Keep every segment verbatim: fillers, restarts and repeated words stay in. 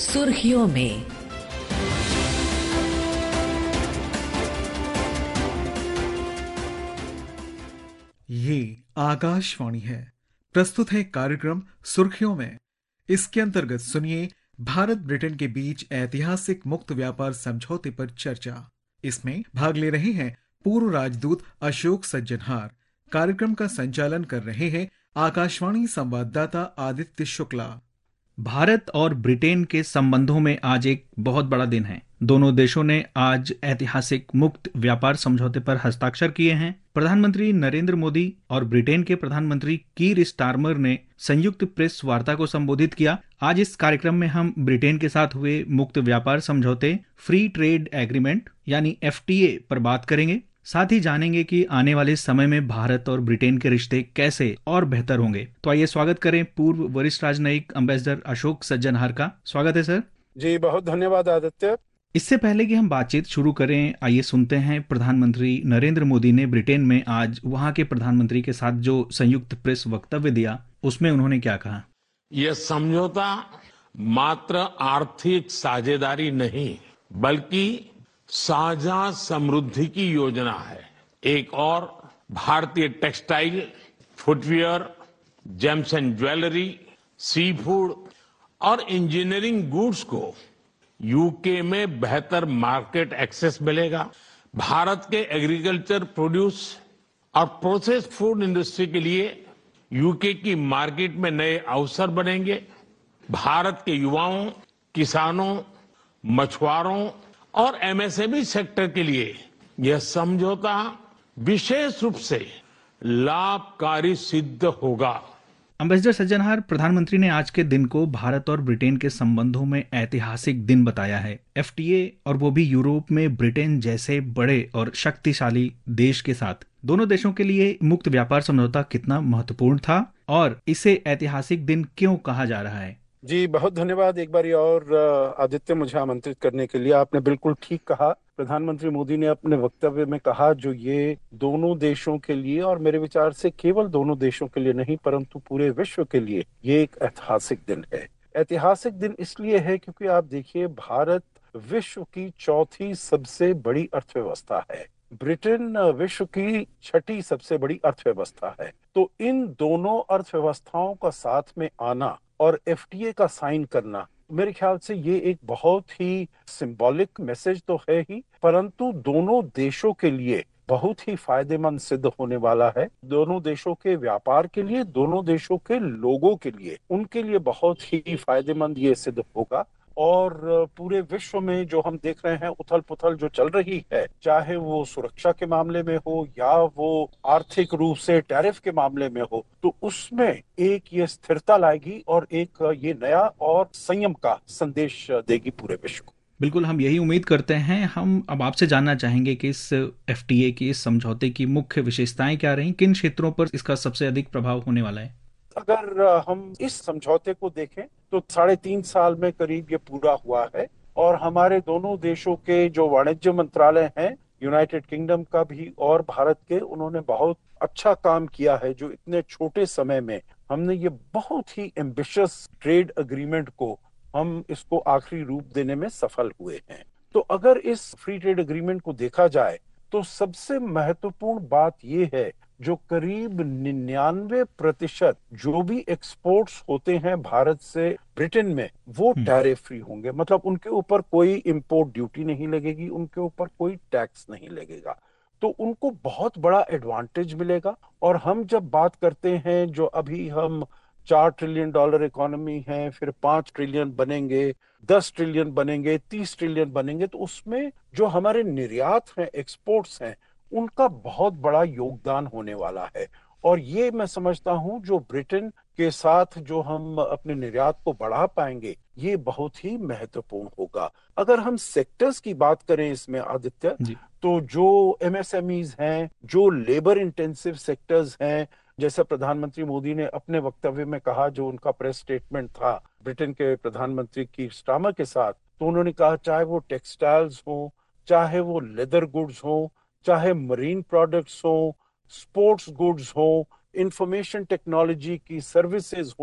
सुर्खियों में। ये आकाशवाणी है। प्रस्तुत है कार्यक्रम सुर्खियों में। इसके अंतर्गत सुनिए भारत ब्रिटेन के बीच ऐतिहासिक मुक्त व्यापार समझौते पर चर्चा। इसमें भाग ले रहे हैं पूर्व राजदूत अशोक सज्जनहार। कार्यक्रम का संचालन कर रहे हैं आकाशवाणी संवाददाता आदित्य शुक्ला। भारत और ब्रिटेन के संबंधों में आज एक बहुत बड़ा दिन है। दोनों देशों ने आज ऐतिहासिक मुक्त व्यापार समझौते पर हस्ताक्षर किए हैं। प्रधानमंत्री नरेंद्र मोदी और ब्रिटेन के प्रधानमंत्री कीर स्टारमर ने संयुक्त प्रेस वार्ता को संबोधित किया। आज इस कार्यक्रम में हम ब्रिटेन के साथ हुए मुक्त व्यापार समझौते फ्री ट्रेड एग्रीमेंट यानी एफ टी ए पर बात करेंगे। साथ ही जानेंगे कि आने वाले समय में भारत और ब्रिटेन के रिश्ते कैसे और बेहतर होंगे। तो आइए स्वागत करें पूर्व वरिष्ठ राजनयिक अम्बेसडर अशोक सज्जनहार का। स्वागत है सर। जी बहुत धन्यवाद आदित्य। इससे पहले कि हम बातचीत शुरू करें, आइए सुनते हैं प्रधानमंत्री नरेंद्र मोदी ने ब्रिटेन में आज वहां के प्रधानमंत्री के साथ जो संयुक्त प्रेस वक्तव्य दिया, उसमें उन्होंने क्या कहा। यह समझौता मात्र आर्थिक साझेदारी नहीं बल्कि साझा समृद्धि की योजना है। एक और भारतीय textile, footwear, gems and jewellery, seafood और इंजीनियरिंग गुड्स को यूके में बेहतर मार्केट एक्सेस मिलेगा। भारत के एग्रीकल्चर प्रोड्यूस और प्रोसेस्ड फूड इंडस्ट्री के लिए यूके की मार्केट में नए अवसर बनेंगे। भारत के युवाओं, किसानों, मछुआरों और M S M E sector के लिए यह समझौता विशेष रूप से लाभकारी सिद्ध होगा। अम्बेसडर सज्जनहार, प्रधानमंत्री ने आज के दिन को भारत और ब्रिटेन के संबंधों में ऐतिहासिक दिन बताया है। एफ टी ए और वो भी यूरोप में ब्रिटेन जैसे बड़े और शक्तिशाली देश के साथ। दोनों देशों के लिए मुक्त व्यापार समझौता कितना महत्वपूर्ण था और इसे ऐतिहासिक दिन क्यों कहा जा रहा है। जी बहुत धन्यवाद एक बार और आदित्य, मुझे आमंत्रित करने के लिए। आपने बिल्कुल ठीक कहा। प्रधानमंत्री मोदी ने अपने वक्तव्य में कहा जो ये दोनों देशों के लिए, और मेरे विचार से केवल दोनों देशों के लिए नहीं परंतु पूरे विश्व के लिए ये एक ऐतिहासिक दिन है। ऐतिहासिक दिन इसलिए है क्योंकि आप देखिए, भारत विश्व की चौथी सबसे बड़ी अर्थव्यवस्था है, ब्रिटेन विश्व की छठी सबसे बड़ी अर्थव्यवस्था है। तो इन दोनों अर्थव्यवस्थाओं का साथ में आना और एफ टी ए का साइन करना, मेरे ख्याल से ये एक बहुत ही सिंबॉलिक मैसेज तो है ही, परंतु दोनों देशों के लिए बहुत ही फायदेमंद सिद्ध होने वाला है। दोनों देशों के व्यापार के लिए, दोनों देशों के लोगों के लिए, उनके लिए बहुत ही फायदेमंद ये सिद्ध होगा। और पूरे विश्व में जो हम देख रहे हैं उथल पुथल जो चल रही है, चाहे वो सुरक्षा के मामले में हो या वो आर्थिक रूप से टैरिफ के मामले में हो, तो उसमें एक ये स्थिरता लाएगी और एक ये नया और संयम का संदेश देगी पूरे विश्व को। बिल्कुल, हम यही उम्मीद करते हैं। हम अब आपसे जानना चाहेंगे कि इस एफ टी ए की, इस समझौते की मुख्य विशेषताएं क्या रही, किन क्षेत्रों पर इसका सबसे अधिक प्रभाव होने वाला है। अगर हम इस समझौते को देखें तो साढ़े तीन साल में करीब ये पूरा हुआ है और हमारे दोनों देशों के जो वाणिज्य मंत्रालय हैं, यूनाइटेड किंगडम का भी और भारत के, उन्होंने बहुत अच्छा काम किया है। जो इतने छोटे समय में हमने ये बहुत ही एम्बिशियस ट्रेड एग्रीमेंट को, हम इसको आखिरी रूप देने में सफल हुए हैं। तो अगर इस फ्री ट्रेड एग्रीमेंट को देखा जाए तो सबसे महत्वपूर्ण बात यह है, जो करीब निन्यानवे प्रतिशत जो भी एक्सपोर्ट्स होते हैं भारत से ब्रिटेन में, वो टैरिफ फ्री होंगे। मतलब उनके ऊपर कोई इंपोर्ट ड्यूटी नहीं लगेगी, उनके ऊपर कोई टैक्स नहीं लगेगा। तो उनको बहुत बड़ा एडवांटेज मिलेगा। और हम जब बात करते हैं, जो अभी हम चार ट्रिलियन डॉलर इकोनॉमी है, फिर पांच ट्रिलियन बनेंगे, दस ट्रिलियन बनेंगे, तीस ट्रिलियन बनेंगे, तो उसमें जो हमारे निर्यात हैं, एक्सपोर्ट्स हैं, उनका बहुत बड़ा योगदान होने वाला है। और ये मैं समझता हूं जो ब्रिटेन के साथ जो हम अपने निर्यात को बढ़ा पाएंगे, ये बहुत ही महत्वपूर्ण होगा। अगर हम सेक्टर्स की बात करें इसमें आदित्य, तो जो एम एस एम ईज हैं, जो लेबर इंटेंसिव सेक्टर्स हैं, जैसे प्रधानमंत्री मोदी ने अपने वक्तव्य में कहा, जो उनका प्रेस स्टेटमेंट था ब्रिटेन के प्रधानमंत्री कीर स्टारमर के साथ, तो उन्होंने कहा चाहे वो टेक्सटाइल्स हो, चाहे वो लेदर गुड्स हो, चाहे मरीन प्रोडक्ट्स हो, स्पोर्ट्स गुड्स हो, इंफॉर्मेशन टेक्नोलॉजी की सर्विसेज हो,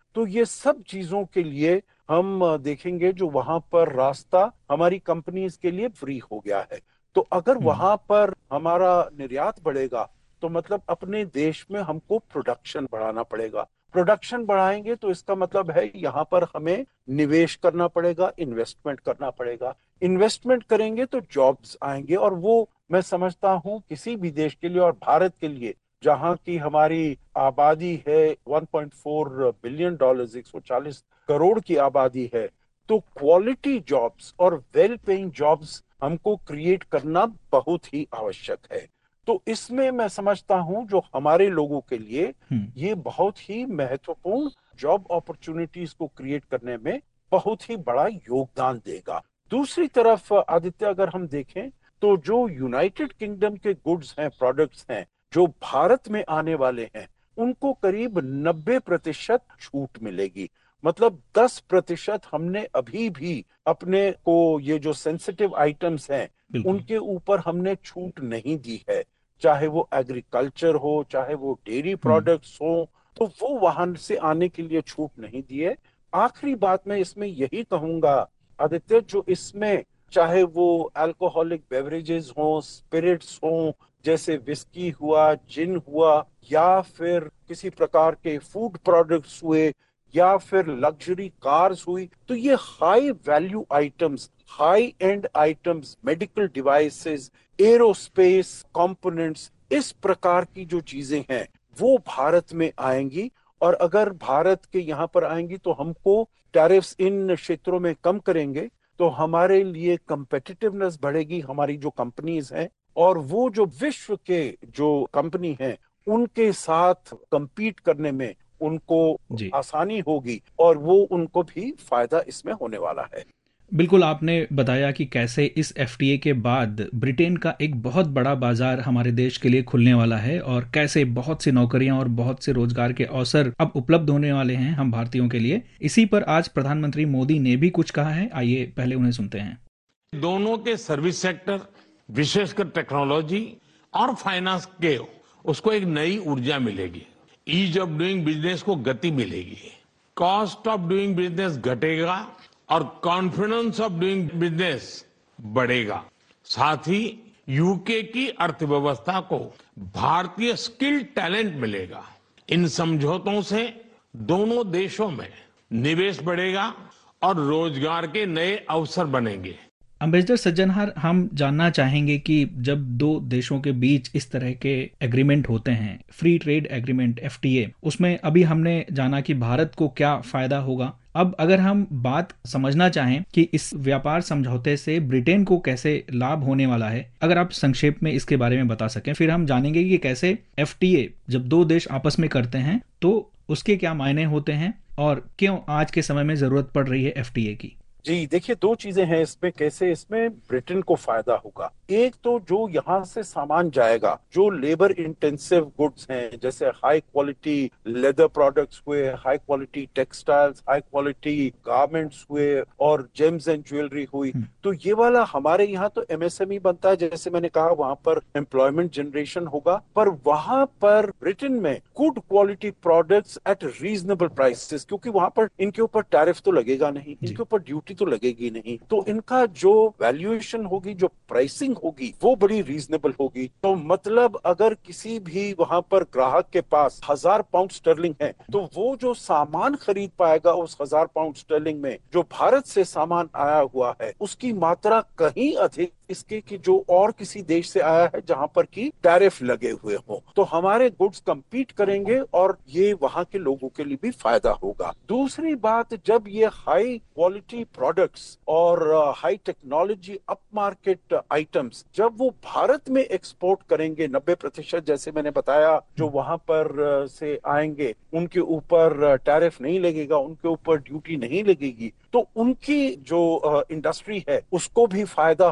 तो ये सब चीजों के लिए हम देखेंगे जो वहां पर रास्ता हमारी कंपनीज के लिए फ्री हो गया है। तो अगर हम्म। वहां पर हमारा निर्यात बढ़ेगा तो मतलब अपने देश में हमको प्रोडक्शन बढ़ाना पड़ेगा। प्रोडक्शन बढ़ाएंगे तो इसका मतलब है यहाँ पर हमें निवेश करना पड़ेगा, इन्वेस्टमेंट करना पड़ेगा। इन्वेस्टमेंट करेंगे तो जॉब्स आएंगे, और वो मैं समझता हूँ किसी भी देश के लिए और भारत के लिए जहाँ की हमारी आबादी है one point four billion dollars, एक सौ चालीस करोड़ की आबादी है, तो क्वालिटी जॉब्स और वेल पेइंग जॉब्स हमको क्रिएट करना बहुत ही आवश्यक है। तो इसमें मैं समझता हूं जो हमारे लोगों के लिए हम्म। ये बहुत ही महत्वपूर्ण जॉब अपॉर्चुनिटीज को क्रिएट करने में बहुत ही बड़ा योगदान देगा। दूसरी तरफ आदित्य, अगर हम देखें तो जो यूनाइटेड किंगडम के गुड्स हैं, प्रोडक्ट्स हैं, जो भारत में आने वाले हैं, उनको करीब नब्बे प्रतिशत छूट मिलेगी। मतलब दस प्रतिशत हमने अभी भी अपने को ये जो सेंसिटिव आइटम्स हैं बिल्कुल। उनके ऊपर हमने छूट नहीं दी है, चाहे वो एग्रीकल्चर हो, चाहे वो डेयरी हम्म। प्रोडक्ट्स हो, तो वो वाहन से आने के लिए छूट नहीं दी है। आखिरी बात मैं इसमें यही कहूंगा आदित्य, जो इसमें चाहे वो अल्कोहलिक बेवरेजेस हो, स्पिरिट्स हो, जैसे विस्की हुआ, जिन हुआ, या फिर किसी प्रकार के फूड प्रोडक्ट्स हुए, या फिर लग्जरी कार्स हुई, तो ये high value items, high end items, medical devices, aerospace components, इस प्रकार की जो चीजें हैं वो भारत में आएंगी। और अगर भारत के यहाँ पर आएंगी तो हमको टैरिफ्स इन क्षेत्रों में कम करेंगे, तो हमारे लिए कंपेटिटिवनेस बढ़ेगी, हमारी जो कंपनीज हैं, और वो जो विश्व के जो कंपनी हैं उनके साथ compete करने में उनको जी आसानी होगी, और वो उनको भी फायदा इसमें होने वाला है। बिल्कुल, आपने बताया कि कैसे इस एफटीए के बाद ब्रिटेन का एक बहुत बड़ा बाजार हमारे देश के लिए खुलने वाला है और कैसे बहुत सी नौकरियां और बहुत से रोजगार के अवसर अब उपलब्ध होने वाले हैं हम भारतीयों के लिए। इसी पर आज प्रधानमंत्री मोदी ने भी कुछ कहा है, आइए पहले उन्हें सुनते हैं। दोनों के सर्विस सेक्टर, विशेषकर टेक्नोलॉजी और फाइनेंस के, उसको एक नई ऊर्जा मिलेगी। ईज ऑफ डूइंग बिजनेस को गति मिलेगी, कॉस्ट ऑफ डूइंग बिजनेस घटेगा और कॉन्फिडेंस ऑफ डूइंग बिजनेस बढ़ेगा। साथ ही यूके की अर्थव्यवस्था को भारतीय स्किल्ड टैलेंट मिलेगा। इन समझौतों से दोनों देशों में निवेश बढ़ेगा और रोजगार के नए अवसर बनेंगे। अम्बेसडर सज्जनहार, हम जानना चाहेंगे कि जब दो देशों के बीच इस तरह के एग्रीमेंट होते हैं, फ्री ट्रेड एग्रीमेंट एफटीए, उसमें अभी हमने जाना कि भारत को क्या फायदा होगा। अब अगर हम बात समझना चाहें कि इस व्यापार समझौते से ब्रिटेन को कैसे लाभ होने वाला है, अगर आप संक्षेप में इसके बारे में बता सकें, फिर हम जानेंगे कि कैसे एफटीए जब दो देश आपस में करते हैं तो उसके क्या मायने होते हैं और क्यों आज के समय में जरूरत पड़ रही है एफटीए की। जी देखिए, दो चीजें हैं इसमें, कैसे इसमें ब्रिटेन को फायदा होगा। एक तो जो यहाँ से सामान जाएगा, जो लेबर इंटेंसिव गुड्स हैं, जैसे हाई क्वालिटी लेदर प्रोडक्ट्स हुए, high quality textiles, high quality garments हुए, और जेम्स एंड ज्वेलरी हुई, तो ये वाला हमारे यहाँ तो एमएसएमई बनता है, जैसे मैंने कहा वहां पर एम्प्लॉयमेंट जनरेशन होगा, पर वहां पर ब्रिटेन में good quality products at reasonable prices, क्योंकि वहां पर इनके ऊपर टैरिफ तो लगेगा नहीं, इनके ऊपर ड्यूटी तो लगेगी नहीं, तो इनका जो वैल्यूएशन होगी, जो प्राइसिंग होगी, वो बड़ी रीजनेबल होगी। तो मतलब अगर किसी भी वहां पर ग्राहक के पास हजार पाउंड स्टर्लिंग है, तो वो जो सामान खरीद पाएगा उस हजार पाउंड स्टर्लिंग में, जो भारत से सामान आया हुआ है, उसकी मात्रा कहीं अधिक इसके कि जो और किसी देश से आया है जहां पर की टैरिफ लगे हुए हो। तो हमारे गुड्स compete करेंगे और ये वहां के लोगों के लिए भी फायदा होगा। दूसरी बात, जब ये हाई क्वालिटी प्रोडक्ट्स और high technology up market items जब वो भारत में एक्सपोर्ट करेंगे, नब्बे प्रतिशत जैसे मैंने बताया जो वहां पर uh, से आएंगे, उनके ऊपर टैरिफ नहीं लगेगा, उनके ऊपर ड्यूटी नहीं लगेगी, तो उनकी जो इंडस्ट्री uh, है उसको भी फायदा होगा,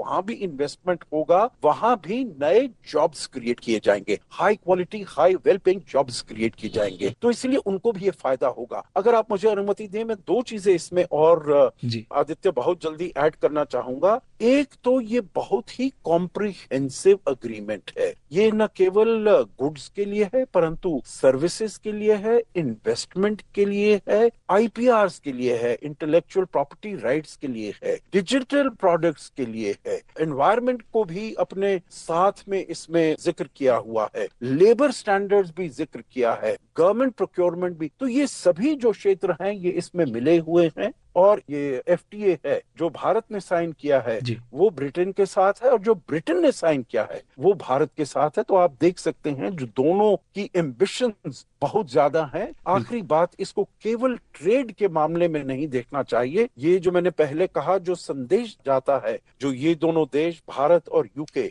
वहां भी इन्वेस्टमेंट होगा, वहां भी नए जॉब्स क्रिएट किए जाएंगे, high quality high well paying jobs create किए जाएंगे। तो इसलिए उनको भी ये फायदा होगा। अगर आप मुझे अनुमति दें, मैं दो चीजें इसमें और आदित्य बहुत जल्दी ऐड करना चाहूंगा। एक तो ये बहुत ही कॉम्प्रिहेंसिव अग्रीमेंट है। ये न केवल गुड्स के लिए है परंतु सर्विसेज के लिए है, इन्वेस्टमेंट के लिए है, आईपीआरस के लिए है, इंटेलेक्चुअल प्रॉपर्टी राइट्स के लिए है, डिजिटल प्रोडक्ट्स के लिए है, एनवायरमेंट को भी अपने साथ में इसमें जिक्र किया हुआ है, लेबर स्टैंडर्ड्स भी जिक्र किया है, गवर्नमेंट प्रोक्योरमेंट भी। तो ये सभी जो क्षेत्र हैं ये इसमें मिले हुए हैं। और ये एफटीए है जो भारत ने साइन किया है वो ब्रिटेन के साथ है, और जो ब्रिटेन ने साइन किया है वो भारत के साथ है। तो आप देख सकते हैं जो दोनों की एम्बिशंस बहुत ज्यादा हैं। आखिरी बात, इसको केवल ट्रेड के मामले में नहीं देखना चाहिए। ये जो मैंने पहले कहा, जो संदेश जाता है, जो ये दोनों देश भारत और यूके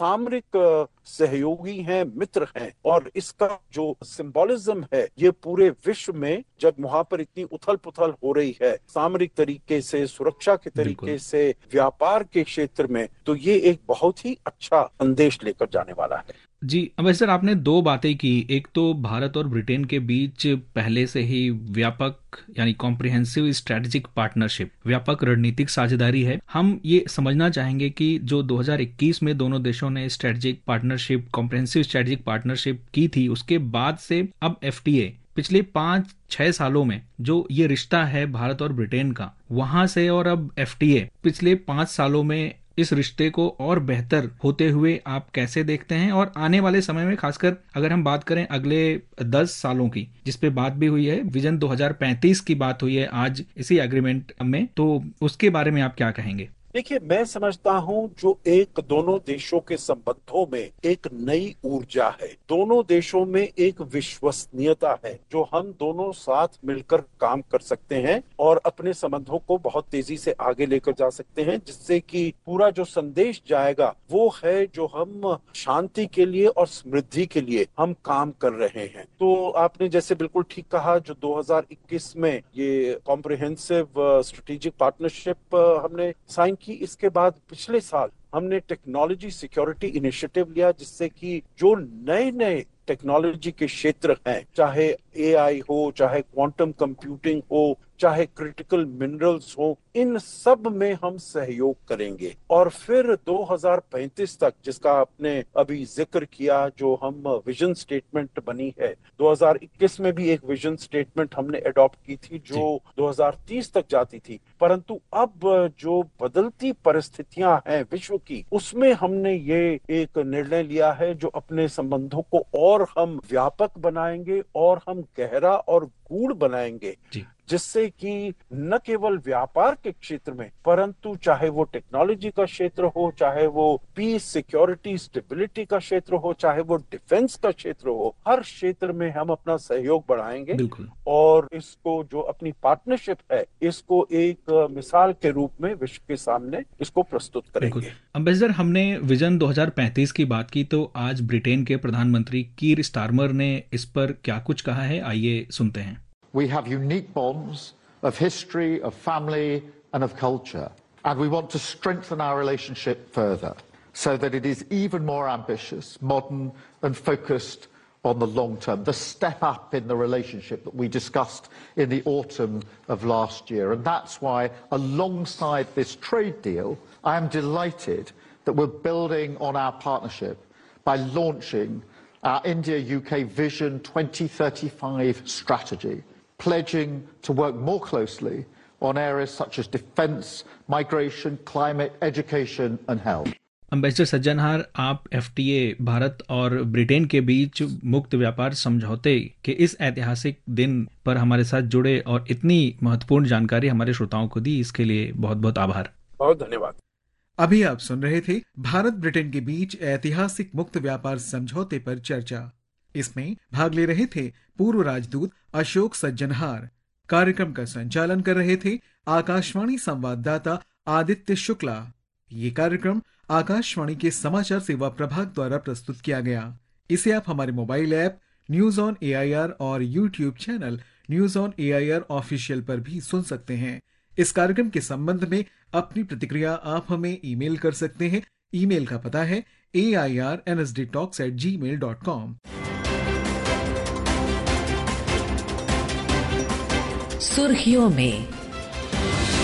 सामरिक सहयोगी हैं, मित्र हैं, और इसका जो सिंबोलिज्म है ये पूरे विश्व में जब वहां पर इतनी उथल पुथल हो रही है सामरिक तरीके से, सुरक्षा के तरीके से, व्यापार के क्षेत्र में, तो ये एक बहुत ही अच्छा संदेश लेकर जाने वाला है। जी अम्बेसडर, आपने दो बातें की। एक तो भारत और ब्रिटेन के बीच पहले से ही व्यापक यानी कॉम्प्रिहेंसिव स्ट्रेटेजिक पार्टनरशिप, व्यापक रणनीतिक साझेदारी है। हम ये समझना चाहेंगे कि जो दो हज़ार इक्कीस में दोनों देशों ने strategic partnership, comprehensive strategic partnership की थी, उसके बाद से अब एफटीए, पिछले पांच छह सालों में जो ये रिश्ता है भारत और ब्रिटेन का, वहां से और अब एफटीए, पिछले पांच सालों में इस रिश्ते को और बेहतर होते हुए आप कैसे देखते हैं? और आने वाले समय में, खासकर अगर हम बात करें अगले दस सालों की, जिस पे बात भी हुई है, विजन दो हज़ार पैंतीस की बात हुई है आज इसी एग्रीमेंट में, तो उसके बारे में आप क्या कहेंगे? देखिए, मैं समझता हूं जो एक दोनों देशों के संबंधों में एक नई ऊर्जा है, दोनों देशों में एक विश्वसनीयता है, जो हम दोनों साथ मिलकर काम कर सकते हैं और अपने संबंधों को बहुत तेजी से आगे लेकर जा सकते हैं, जिससे कि पूरा जो संदेश जाएगा वो है जो हम शांति के लिए और समृद्धि के लिए हम काम कर रहे हैं। तो आपने जैसे बिल्कुल ठीक कहा, जो दो हज़ार इक्कीस में ये कॉम्प्रिहेंसिव स्ट्रेटेजिक पार्टनरशिप हमने साइन कि इसके बाद पिछले साल हमने टेक्नोलॉजी सिक्योरिटी इनिशिएटिव लिया, जिससे कि जो नए नए टेक्नोलॉजी के क्षेत्र हैं, चाहे एआई हो, चाहे क्वांटम कंप्यूटिंग हो, चाहे क्रिटिकल मिनरल्स हो, इन सब में हम सहयोग करेंगे। और फिर दो हज़ार पैंतीस तक, जिसका आपने अभी जिक्र किया, जो हम विजन स्टेटमेंट बनी है, दो हज़ार इक्कीस में भी एक विजन स्टेटमेंट हमने अडॉप्ट की थी जो दो हज़ार तीस तक जाती थी। परंतु अब जो बदलती परिस्थितियां हैं विश्व की, उसमें हमने ये एक निर्णय लिया है जो अपने संबंधों को और हम व्यापक बनाएंगे और हम गहरा और गूढ़ बनाएंगे, जिससे कि न केवल व्यापार के क्षेत्र में, परंतु चाहे वो टेक्नोलॉजी का क्षेत्र हो, चाहे वो पीस, सिक्योरिटी, स्टेबिलिटी का क्षेत्र हो, चाहे वो डिफेंस का क्षेत्र हो, हर क्षेत्र में हम अपना सहयोग बढ़ाएंगे और इसको जो अपनी पार्टनरशिप है, इसको एक मिसाल के रूप में विश्व के सामने इसको प्रस्तुत करेंगे। अम्बेसडर, हमने विजन दो हज़ार पैंतीस की बात की, तो आज ब्रिटेन के प्रधानमंत्री कीर स्टारमर ने इस पर क्या कुछ कहा है, आइए सुनते हैं। We have unique bonds of history, of family, and of culture. And we want to strengthen our relationship further so that it is even more ambitious, modern, and focused on the long term. The step up in the relationship that we discussed in the autumn of last year. And that's why, alongside this trade deal, I am delighted that we're building on our partnership by launching our India-U K Vision twenty thirty-five strategy, pledging to work more closely on areas such as defence, migration, climate, education and health. Ambassador Sajjanhar, आप FTA, Bharat और Britain के बीच मुक्त व्यापार समझौते के इस ऐतिहासिक दिन पर हमारे साथ जुड़े और इतनी महत्वपूर्ण जानकारी हमारे श्रोताओं को दी, इसके लिए बहुत बहुत आभार। बहुत धन्यवाद। अभी आप सुन रहे थे भारत ब्रिटेन के बीच ऐतिहासिक मुक्त व्यापार समझौते पर चर्चा। इसमें भाग ले रहे थे पूर्व राजदूत अशोक सज्जनहार। कार्यक्रम का संचालन कर रहे थे आकाशवाणी संवाददाता आदित्य शुक्ला। ये कार्यक्रम आकाशवाणी के समाचार सेवा प्रभाग द्वारा प्रस्तुत किया गया। इसे आप हमारे mobile app news on AIR और YouTube channel news on AIR official पर भी सुन सकते हैं। इस कार्यक्रम के संबंध में अपनी प्रतिक्रिया आप हमें ईमेल कर सकते हैं। ईमेल का पता है A I R N S D talks at gmail dot com. सुर्खियों में